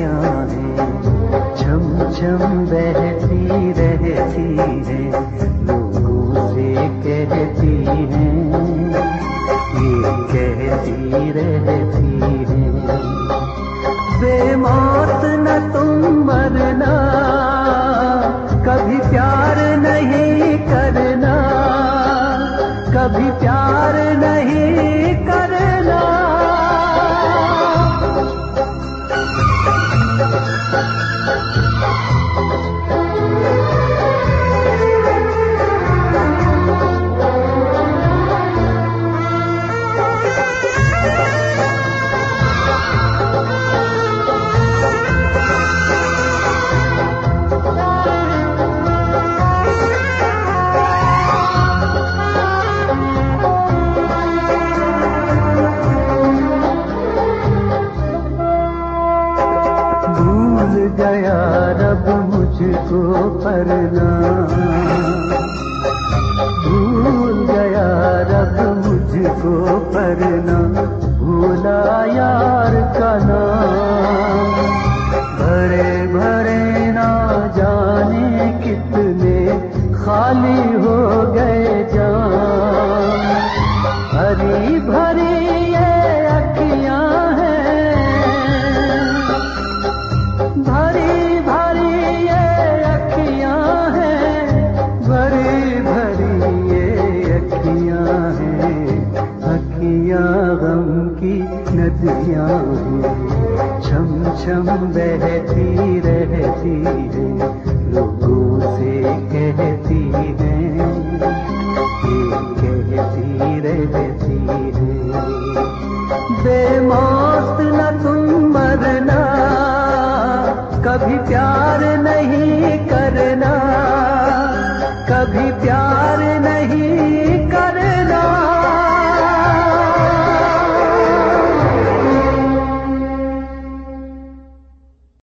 निगाहें छम छम बहती रहती है, लोगों से कहती हैं, ये कहती रहती है, बेमौत न तुम मरना, कभी प्यार नहीं करना, कभी प्यार नहीं करना। भूल गया रब मुझको परना, भूल गया रब मुझको परना, भूला यार का नाम, भरे भरे ना जाने कितने खाली हो गए जाम, भरी भरी ये अखियां हैं, भरी भरी ये अखियां हैं, भरी भरी ये अखियां हैं, अखियां गम की नदियां हैं, छम छम बहती रहती है, लोगों से कहती